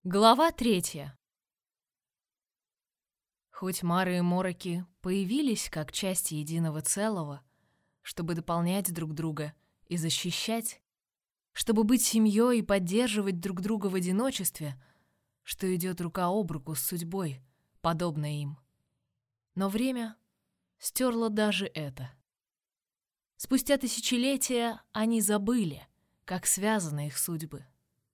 Глава 3. Хоть Мары и Мороки появились как части единого целого, чтобы дополнять друг друга и защищать, чтобы быть семьей и поддерживать друг друга в одиночестве, что идет рука об руку с судьбой, подобно им. Но время стерло даже это. Спустя тысячелетия они забыли, как связаны их судьбы.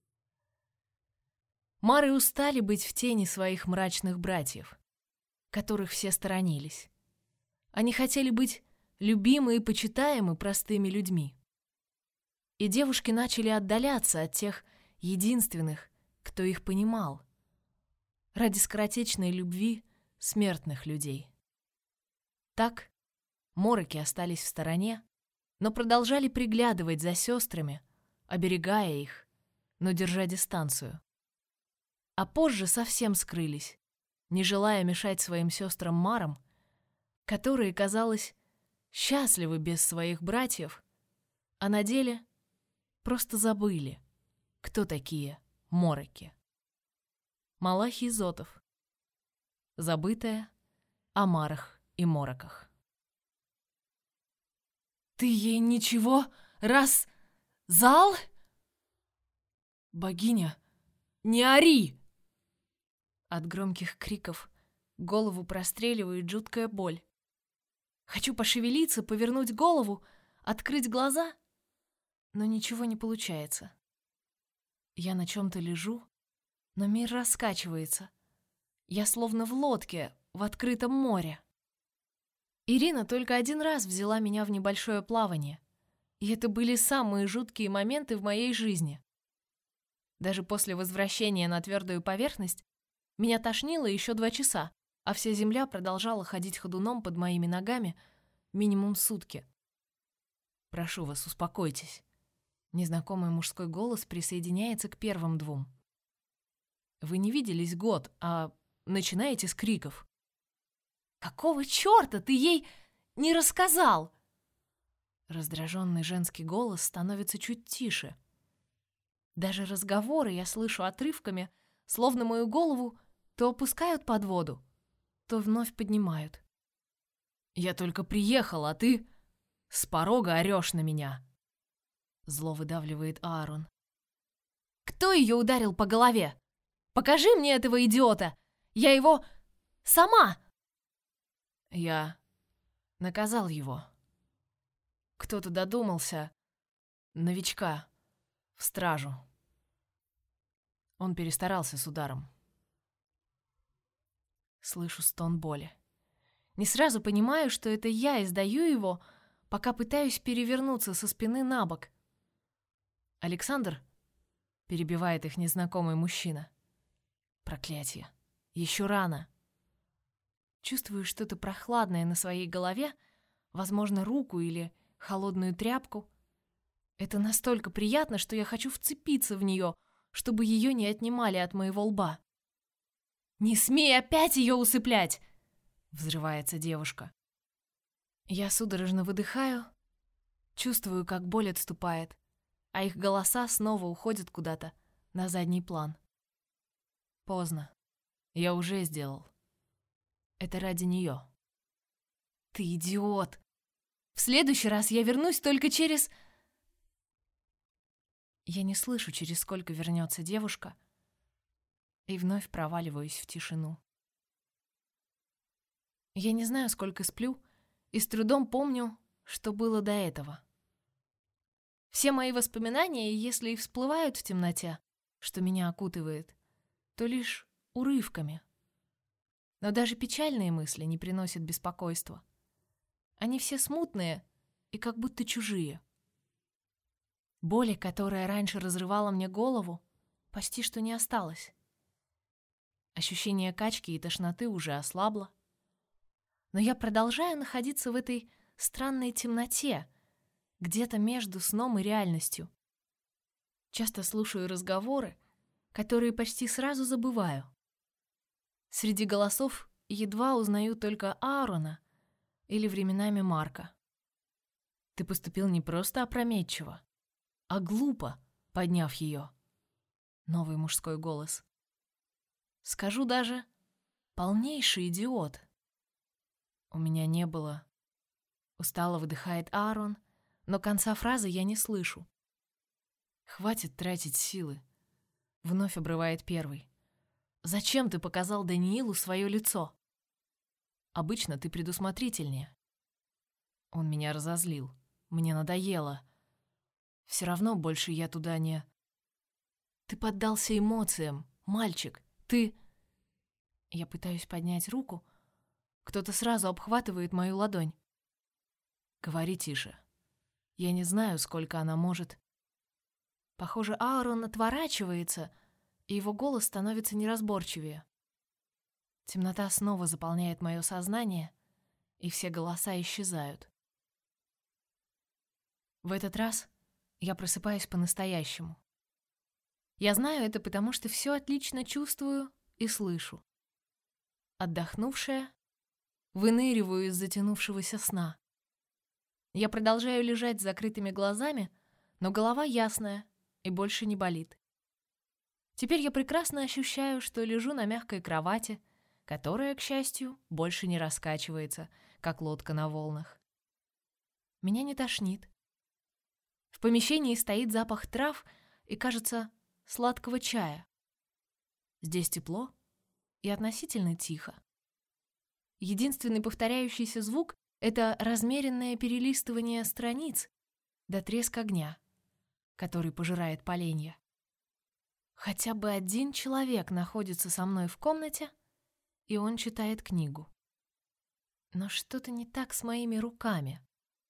Мары устали быть в тени своих мрачных братьев, которых все сторонились. Они хотели быть любимы и почитаемы простыми людьми. И девушки начали отдаляться от тех единственных, кто их понимал, ради скоротечной любви смертных людей. Так Мороки остались в стороне, но продолжали приглядывать за сестрами, оберегая их, но держа дистанцию. А позже совсем скрылись, не желая мешать своим сестрам Марам, которые, казалось, счастливы без своих братьев, а на деле просто забыли, кто такие Мороки. Малахий Зотов. Забытое о Марах и Мороках. «Ты ей ничего, раз... зал?» «Богиня, не ори!» От громких криков голову простреливает жуткая боль. Хочу пошевелиться, повернуть голову, открыть глаза, но ничего не получается. Я на чем-то лежу, но мир раскачивается. Я словно в лодке в открытом море. Ирина только один раз взяла меня в небольшое плавание, и это были самые жуткие моменты в моей жизни. Даже после возвращения на твердую поверхность меня тошнило еще 2 часа, а вся земля продолжала ходить ходуном под моими ногами минимум сутки. «Прошу вас, успокойтесь». Незнакомый мужской голос присоединяется к первым 2. «Вы не виделись год, а начинаете с криков». «Какого черта ты ей не рассказал?» Раздраженный женский голос становится чуть тише. Даже разговоры я слышу отрывками, словно мою голову то опускают под воду, то вновь поднимают. «Я только приехал, а ты с порога орешь на меня!» Зло выдавливает Аарон. «Кто ее ударил по голове? Покажи мне этого идиота! Я его... сама!» Я наказал его. Кто-то додумался, новичка, в стражу. Он перестарался с ударом. Слышу стон боли. Не сразу понимаю, что это я издаю его, пока пытаюсь перевернуться со спины на бок. «Александр?» — перебивает их незнакомый мужчина. Проклятие. Еще рано. Чувствую что-то прохладное на своей голове, возможно, руку или холодную тряпку. Это настолько приятно, что я хочу вцепиться в нее, чтобы ее не отнимали от моего лба. «Не смей опять ее усыплять!» — взрывается девушка. Я судорожно выдыхаю, чувствую, как боль отступает, а их голоса снова уходят куда-то на задний план. Поздно. Я уже сделал. Это ради нее. «Ты идиот! В следующий раз я вернусь только через...» Я не слышу, через сколько вернется девушка, и вновь проваливаюсь в тишину. Я не знаю, сколько сплю, и с трудом помню, что было до этого. Все мои воспоминания, если и всплывают в темноте, что меня окутывает, то лишь урывками. Но даже печальные мысли не приносят беспокойства. Они все смутные и как будто чужие. Боли, которая раньше разрывала мне голову, почти что не осталось. Ощущение качки и тошноты уже ослабло. Но я продолжаю находиться в этой странной темноте, где-то между сном и реальностью. Часто слушаю разговоры, которые почти сразу забываю. Среди голосов едва узнаю только Аарона или временами Марка. «Ты поступил не просто опрометчиво, а глупо, подняв ее». Новый мужской голос. Скажу даже, полнейший идиот. У меня не было. Устало выдыхает Аарон, но конца фразы я не слышу. Хватит тратить силы. Вновь обрывает первый. Зачем ты показал Даниилу свое лицо? Обычно ты предусмотрительнее. Он меня разозлил. Мне надоело. Все равно больше я туда не... Ты поддался эмоциям, мальчик. Ты... Я пытаюсь поднять руку. Кто-то сразу обхватывает мою ладонь. Говори тише. Я не знаю, сколько она может. Похоже, Аарон отворачивается, и его голос становится неразборчивее. Темнота снова заполняет мое сознание, и все голоса исчезают. В этот раз я просыпаюсь по-настоящему. Я знаю это, потому что все отлично чувствую и слышу. Отдохнувшая, выныриваю из затянувшегося сна. Я продолжаю лежать с закрытыми глазами, но голова ясная и больше не болит. Теперь я прекрасно ощущаю, что лежу на мягкой кровати, которая, к счастью, больше не раскачивается, как лодка на волнах. Меня не тошнит. В помещении стоит запах трав и, кажется, сладкого чая. Здесь тепло и относительно тихо. Единственный повторяющийся звук — это размеренное перелистывание страниц до треск огня, который пожирает поленья. Хотя бы один человек находится со мной в комнате, и он читает книгу. Но что-то не так с моими руками.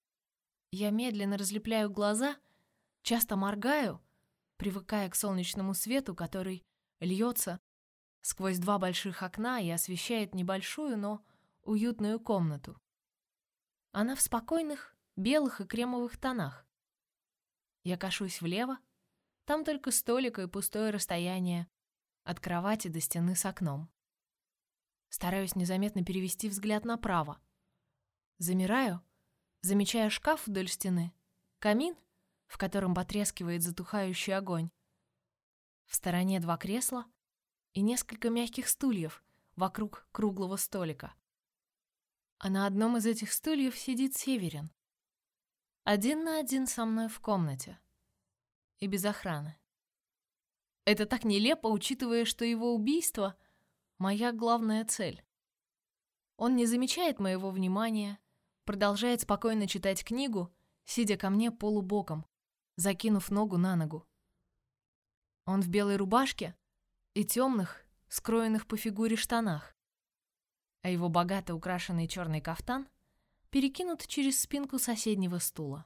Я медленно разлепляю глаза, часто моргаю, привыкая к солнечному свету, который льется сквозь два больших окна и освещает небольшую, но уютную комнату. Она в спокойных белых и кремовых тонах. Я кашусь влево, там только столик и пустое расстояние от кровати до стены с окном. Стараюсь незаметно перевести взгляд направо. Замираю, замечая шкаф вдоль стены, камин, в котором потрескивает затухающий огонь. В стороне два кресла и несколько мягких стульев вокруг круглого столика. А на одном из этих стульев сидит Северин. Один на один со мной в комнате. И без охраны. Это так нелепо, учитывая, что его убийство — моя главная цель. Он не замечает моего внимания, продолжает спокойно читать книгу, сидя ко мне полубоком, закинув ногу на ногу. Он в белой рубашке и темных, скроенных по фигуре штанах, а его богато украшенный черный кафтан перекинут через спинку соседнего стула.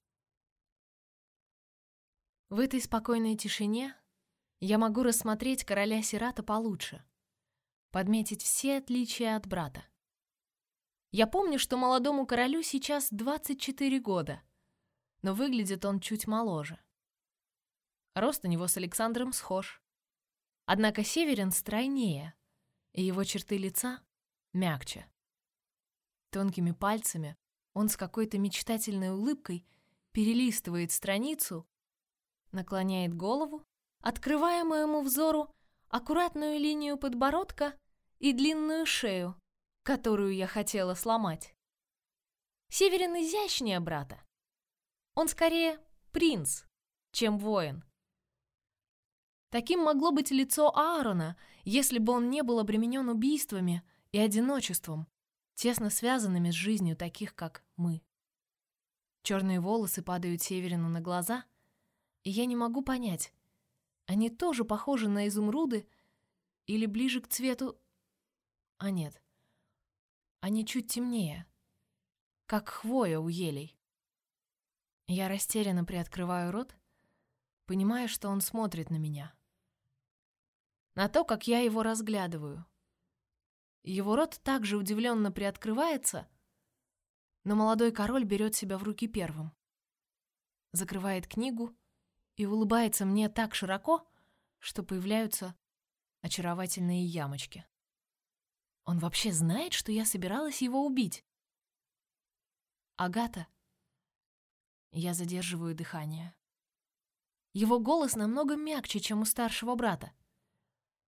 В этой спокойной тишине я могу рассмотреть короля Сирата получше, подметить все отличия от брата. Я помню, что молодому королю сейчас 24 года, но выглядит он чуть моложе. Рост у него с Александром схож. Однако Северин стройнее, и его черты лица мягче. Тонкими пальцами он с какой-то мечтательной улыбкой перелистывает страницу, наклоняет голову, открывая моему взору аккуратную линию подбородка и длинную шею, которую я хотела сломать. Северин изящнее брата. Он скорее принц, чем воин. Таким могло быть лицо Аарона, если бы он не был обременен убийствами и одиночеством, тесно связанными с жизнью таких, как мы. Черные волосы падают Северину на глаза, и я не могу понять, они тоже похожи на изумруды или ближе к цвету... А нет, они чуть темнее, как хвоя у елей. Я растерянно приоткрываю рот, понимая, что он смотрит на меня. На то, как я его разглядываю. Его рот также удивленно приоткрывается, но молодой король берет себя в руки первым. Закрывает книгу и улыбается мне так широко, что появляются очаровательные ямочки. Он вообще знает, что я собиралась его убить? Агата. Я задерживаю дыхание. Его голос намного мягче, чем у старшего брата.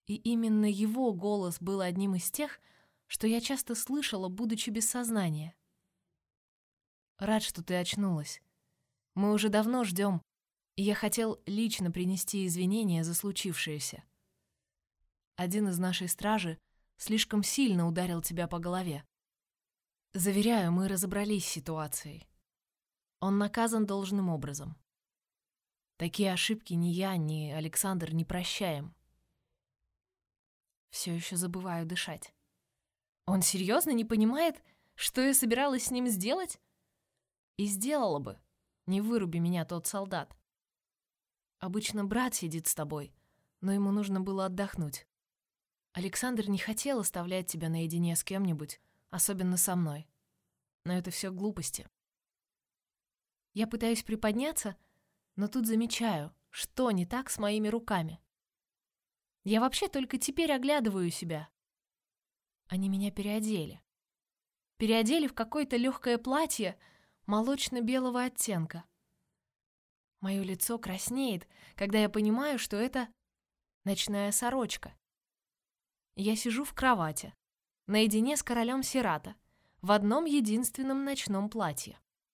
И именно его голос был одним из тех, что я часто слышала, будучи без сознания. «Рад, что ты очнулась. Мы уже давно ждем, и я хотел лично принести извинения за случившееся. Один из нашей стражи слишком сильно ударил тебя по голове. Заверяю, мы разобрались с ситуацией. Он наказан должным образом. Такие ошибки ни я, ни Александр не прощаем». Все еще забываю дышать. Он серьезно не понимает, что я собиралась с ним сделать? И сделала бы, не выруби меня тот солдат. Обычно брат сидит с тобой, но ему нужно было отдохнуть. Александр не хотел оставлять тебя наедине с кем-нибудь, особенно со мной. Но это все глупости. Я пытаюсь приподняться, но тут замечаю, что не так с моими руками. Я вообще только теперь оглядываю себя. Они меня переодели. Переодели в какое-то легкое платье молочно-белого оттенка. Мое лицо краснеет, когда я понимаю, что это ночная сорочка. Я сижу в кровати, наедине с королем Сирата, в одном единственном ночном платье.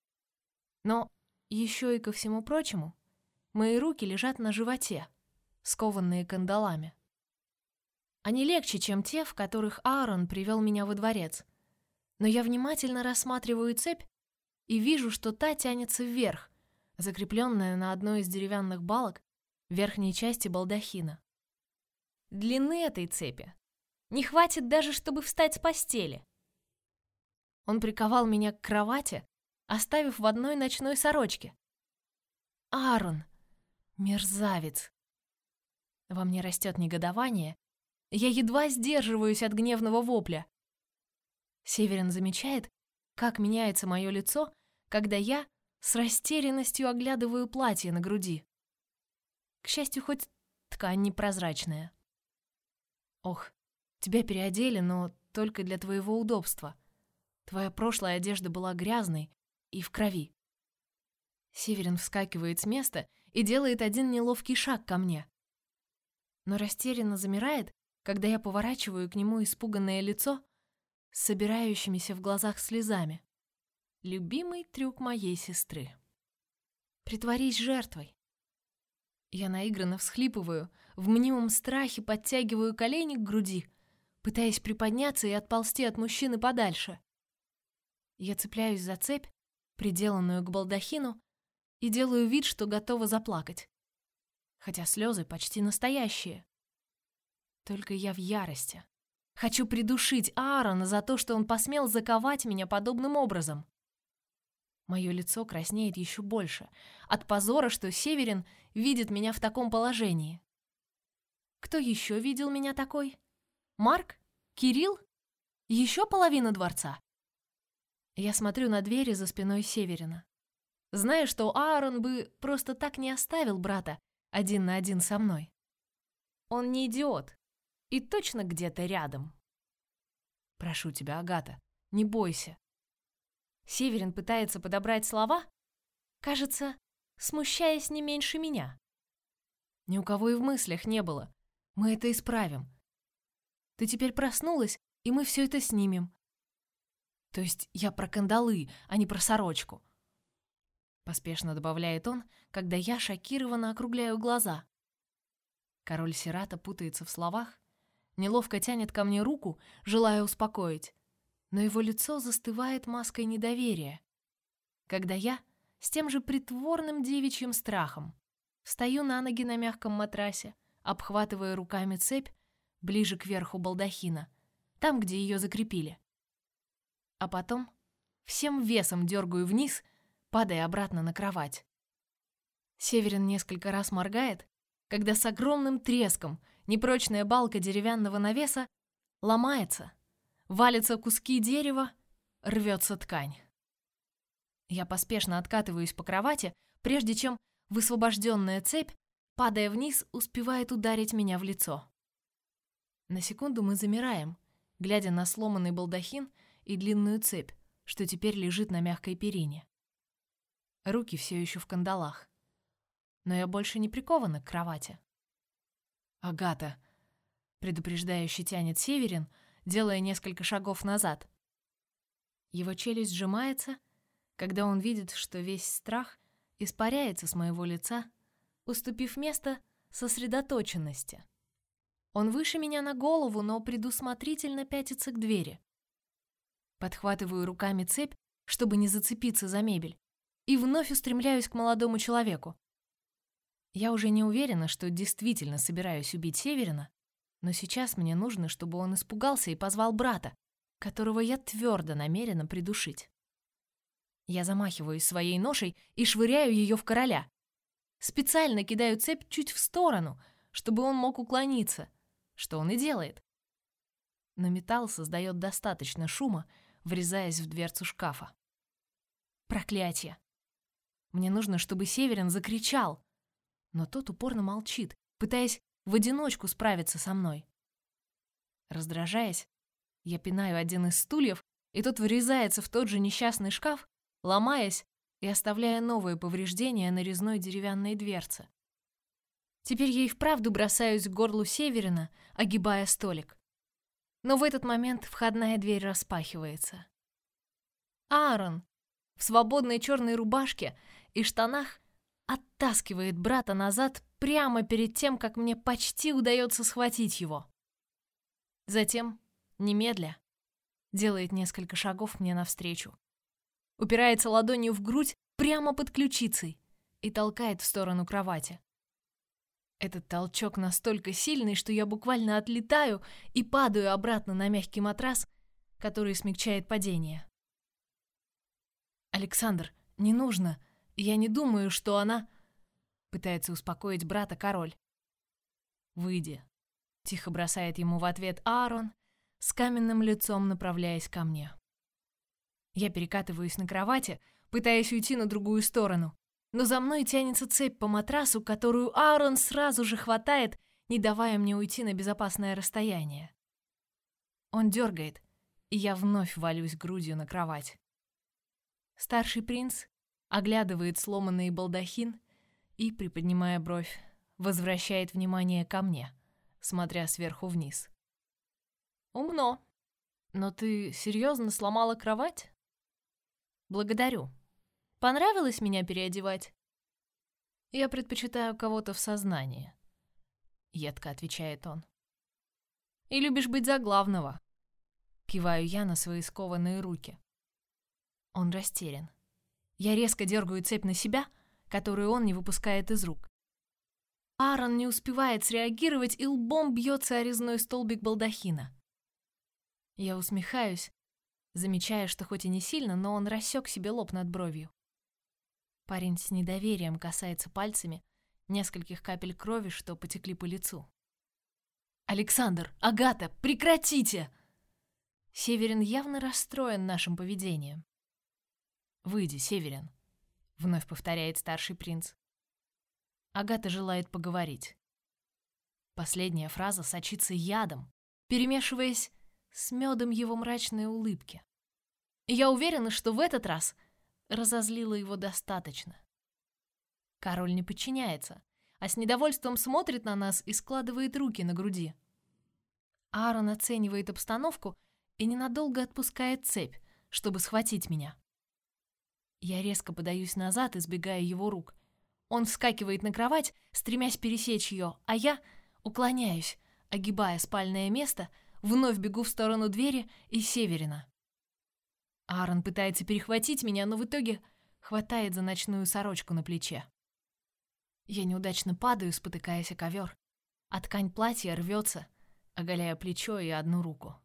Но еще и ко всему прочему, мои руки лежат на животе, скованные кандалами. Они легче, чем те, в которых Аарон привел меня во дворец. Но я внимательно рассматриваю цепь и вижу, что та тянется вверх, закрепленная на одной из деревянных балок в верхней части балдахина. Длины этой цепи не хватит даже, чтобы встать с постели. Он приковал меня к кровати, оставив в одной ночной сорочке. Аарон, мерзавец. Во мне растет негодование. Я едва сдерживаюсь от гневного вопля. Северин замечает, как меняется мое лицо, когда я с растерянностью оглядываю платье на груди. К счастью, хоть ткань непрозрачная. Ох, тебя переодели, но только для твоего удобства. Твоя прошлая одежда была грязной и в крови. Северин вскакивает с места и делает один неловкий шаг ко мне. Но растерянно замирает, когда я поворачиваю к нему испуганное лицо с собирающимися в глазах слезами. Любимый трюк моей сестры. Притворись жертвой. Я наигранно всхлипываю, в мнимом страхе подтягиваю колени к груди, пытаясь приподняться и отползти от мужчины подальше. Я цепляюсь за цепь, приделанную к балдахину, и делаю вид, что готова заплакать. Хотя слезы почти настоящие. Только я в ярости. Хочу придушить Аарона за то, что он посмел заковать меня подобным образом. Мое лицо краснеет еще больше от позора, что Северин видит меня в таком положении. Кто еще видел меня такой? Марк? Кирилл? Еще половина дворца? Я смотрю на двери за спиной Северина. Зная, что Аарон бы просто так не оставил брата один на один со мной. Он не идиот. И точно где-то рядом. Прошу тебя, Агата, не бойся. Северин пытается подобрать слова, кажется, смущаясь не меньше меня. Ни у кого и в мыслях не было. Мы это исправим. Ты теперь проснулась, и мы все это снимем. То есть я про кандалы, а не про сорочку. Поспешно добавляет он, когда я шокированно округляю глаза. Король Сирата путается в словах, неловко тянет ко мне руку, желая успокоить, но его лицо застывает маской недоверия, когда я с тем же притворным девичьим страхом встаю на ноги на мягком матрасе, обхватывая руками цепь ближе к верху балдахина, там, где ее закрепили. А потом всем весом дергаю вниз, падая обратно на кровать. Северин несколько раз моргает, когда с огромным треском непрочная балка деревянного навеса ломается, валятся куски дерева, рвется ткань. Я поспешно откатываюсь по кровати, прежде чем высвобожденная цепь, падая вниз, успевает ударить меня в лицо. На секунду мы замираем, глядя на сломанный балдахин и длинную цепь, что теперь лежит на мягкой перине. Руки все еще в кандалах, но я больше не прикована к кровати. «Агата, предупреждающе тянет Северин, делая несколько шагов назад. Его челюсть сжимается, когда он видит, что весь страх испаряется с моего лица, уступив место сосредоточенности. Он выше меня на голову, но предусмотрительно пятится к двери. Подхватываю руками цепь, чтобы не зацепиться за мебель, и вновь устремляюсь к молодому человеку. Я уже не уверена, что действительно собираюсь убить Северина, но сейчас мне нужно, чтобы он испугался и позвал брата, которого я твердо намерена придушить. Я замахиваюсь своей ношей и швыряю ее в короля. Специально кидаю цепь чуть в сторону, чтобы он мог уклониться, что он и делает. Но металл создает достаточно шума, врезаясь в дверцу шкафа. Проклятие! Мне нужно, чтобы Северин закричал, но тот упорно молчит, пытаясь в одиночку справиться со мной. Раздражаясь, я пинаю один из стульев, и тот врезается в тот же несчастный шкаф, ломаясь и оставляя новые повреждения на резной деревянной дверце. Теперь я и вправду бросаюсь к горлу Северина, огибая столик. Но в этот момент входная дверь распахивается. Аарон в свободной черной рубашке и штанах оттаскивает брата назад прямо перед тем, как мне почти удается схватить его. Затем, немедля, делает несколько шагов мне навстречу. Упирается ладонью в грудь прямо под ключицей и толкает в сторону кровати. Этот толчок настолько сильный, что я буквально отлетаю и падаю обратно на мягкий матрас, который смягчает падение. «Александр, не нужно. Я не думаю, что она...» Пытается успокоить брата король. «Выйди», — тихо бросает ему в ответ Аарон, с каменным лицом направляясь ко мне. Я перекатываюсь на кровати, пытаясь уйти на другую сторону, но за мной тянется цепь по матрасу, которую Аарон сразу же хватает, не давая мне уйти на безопасное расстояние. Он дергает, и я вновь валюсь грудью на кровать. Старший принц оглядывает сломанный балдахин и, приподнимая бровь, возвращает внимание ко мне, смотря сверху вниз. «Умно. Но ты серьезно сломала кровать?» «Благодарю. Понравилось меня переодевать?» «Я предпочитаю кого-то в сознании», — едко отвечает он. «И любишь быть за главного», — киваю я на свои скованные руки. Он растерян. Я резко дергаю цепь на себя, которую он не выпускает из рук. Аарон не успевает среагировать и лбом бьется о резной столбик балдахина. Я усмехаюсь, замечая, что хоть и не сильно, но он рассек себе лоб над бровью. Парень с недоверием касается пальцами нескольких капель крови, что потекли по лицу. «Александр! Агата! Прекратите!» Северин явно расстроен нашим поведением. «Выйди, Северин», — вновь повторяет старший принц. Агата желает поговорить. Последняя фраза сочится ядом, перемешиваясь с медом его мрачной улыбки. И я уверена, что в этот раз разозлила его достаточно. Король не подчиняется, а с недовольством смотрит на нас и складывает руки на груди. Аарон оценивает обстановку и ненадолго отпускает цепь, чтобы схватить меня. Я резко подаюсь назад, избегая его рук. Он вскакивает на кровать, стремясь пересечь ее, а я уклоняюсь, огибая спальное место, вновь бегу в сторону двери и Северина. Аарон пытается перехватить меня, но в итоге хватает за ночную сорочку на плече. Я неудачно падаю, спотыкаясь о ковер, а ткань платья рвется, оголяя плечо и одну руку.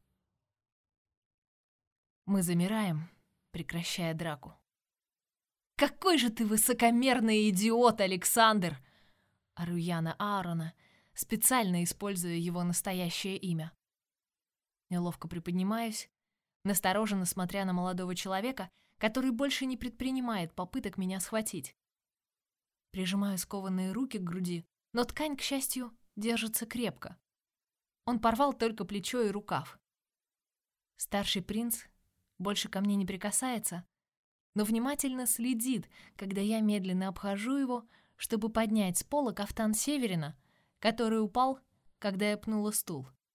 Мы замираем, прекращая драку. «Какой же ты высокомерный идиот, Александр!» ору я на Аарона, специально используя его настоящее имя. Неловко приподнимаюсь, настороженно смотря на молодого человека, который больше не предпринимает попыток меня схватить. Прижимаю скованные руки к груди, но ткань, к счастью, держится крепко. Он порвал только плечо и рукав. Старший принц больше ко мне не прикасается, но внимательно следит, когда я медленно обхожу его, чтобы поднять с пола кафтан Северина, который упал, когда я пнула стул.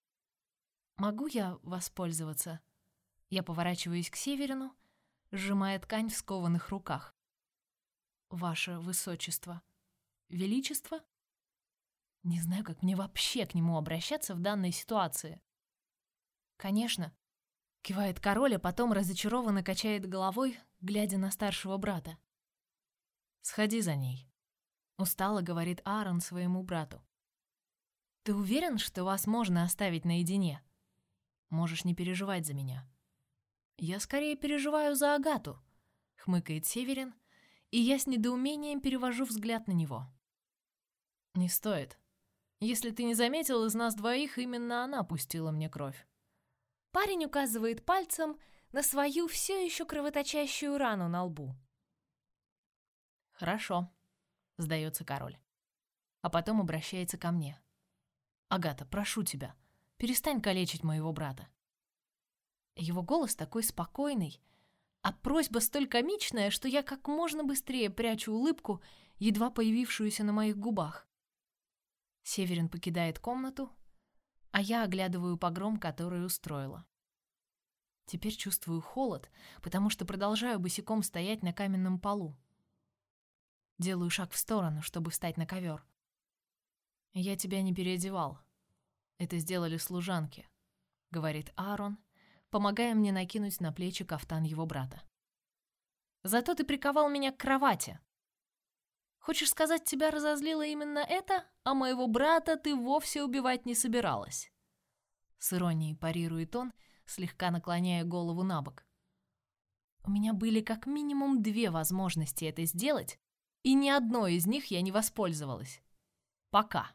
Могу я воспользоваться? Я поворачиваюсь к Северину, сжимая ткань в скованных руках. Ваше Высочество. Величество? Не знаю, как мне вообще к нему обращаться в данной ситуации. Конечно. Кивает король, а потом разочарованно качает головой, глядя на старшего брата. «Сходи за ней», — устало говорит Аарон своему брату. «Ты уверен, что вас можно оставить наедине? Можешь не переживать за меня». «Я скорее переживаю за Агату», — хмыкает Северин, и я с недоумением перевожу взгляд на него. «Не стоит. Если ты не заметил, из нас двоих именно она пустила мне кровь». Парень указывает пальцем на свою все еще кровоточащую рану на лбу. «Хорошо», — сдается король. А потом обращается ко мне. «Агата, прошу тебя, перестань калечить моего брата». Его голос такой спокойный, а просьба столь комичная, что я как можно быстрее прячу улыбку, едва появившуюся на моих губах. Северин покидает комнату, а я оглядываю погром, который устроила. Теперь чувствую холод, потому что продолжаю босиком стоять на каменном полу. Делаю шаг в сторону, чтобы встать на ковер. «Я тебя не переодевал. Это сделали служанки», — говорит Аарон, помогая мне накинуть на плечи кафтан его брата. «Зато ты приковал меня к кровати. Хочешь сказать, тебя разозлило именно это, а моего брата ты вовсе убивать не собиралась?» С иронией парирует он, слегка наклоняя голову на бок. У меня были как минимум 2 возможности это сделать, и ни одной из них я не воспользовалась. Пока.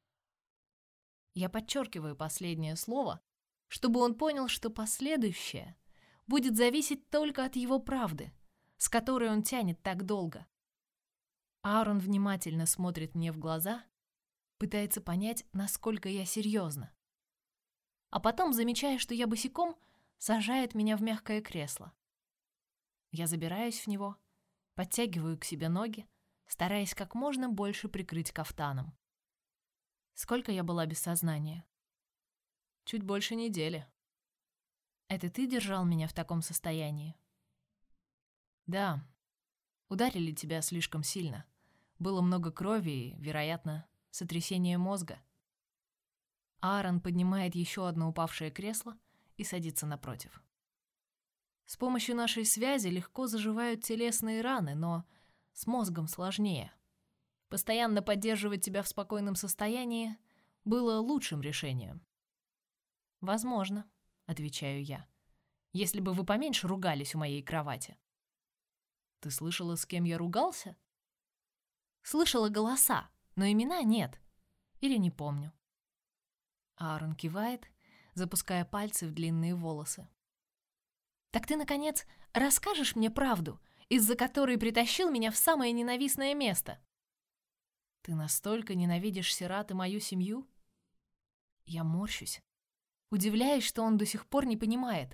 Я подчеркиваю последнее слово, чтобы он понял, что последующее будет зависеть только от его правды, с которой он тянет так долго. Аарон внимательно смотрит мне в глаза, пытается понять, насколько я серьезна. А потом, замечая, что я босиком, сажает меня в мягкое кресло. Я забираюсь в него, подтягиваю к себе ноги, стараясь как можно больше прикрыть кафтаном. Сколько я была без сознания? Чуть больше недели. Это ты держал меня в таком состоянии? Да. Ударили тебя слишком сильно. Было много крови и, вероятно, сотрясение мозга. Аарон поднимает еще одно упавшее кресло и садится напротив. С помощью нашей связи легко заживают телесные раны, но с мозгом сложнее. Постоянно поддерживать тебя в спокойном состоянии было лучшим решением. «Возможно», — отвечаю я, — «если бы вы поменьше ругались у моей кровати». «Ты слышала, с кем я ругался?» «Слышала голоса, но имена нет. Или не помню». Аарон кивает, запуская пальцы в длинные волосы. «Так ты, наконец, расскажешь мне правду, из-за которой притащил меня в самое ненавистное место?» «Ты настолько ненавидишь Сират и мою семью?» Я морщусь, удивляясь, что он до сих пор не понимает.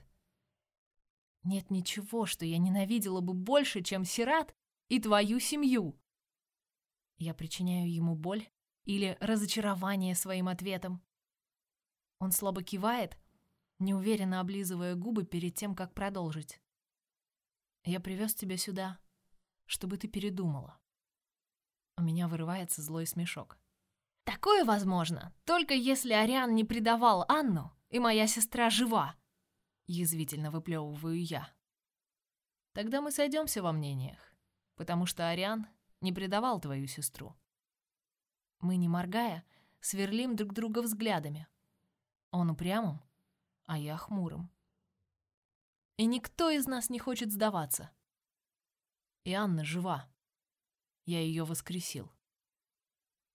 Нет ничего, что я ненавидела бы больше, чем Сират и твою семью. Я причиняю ему боль или разочарование своим ответом. Он слабо кивает, неуверенно облизывая губы перед тем, как продолжить. «Я привез тебя сюда, чтобы ты передумала». У меня вырывается злой смешок. «Такое возможно, только если Ариан не предавал Анну, и моя сестра жива», — язвительно выплевываю я. «Тогда мы сойдемся во мнениях, потому что Ариан не предавал твою сестру». Мы, не моргая, сверлим друг друга взглядами. Он упрямым, а я хмурым. И никто из нас не хочет сдаваться. И Анна жива. Я ее воскресил.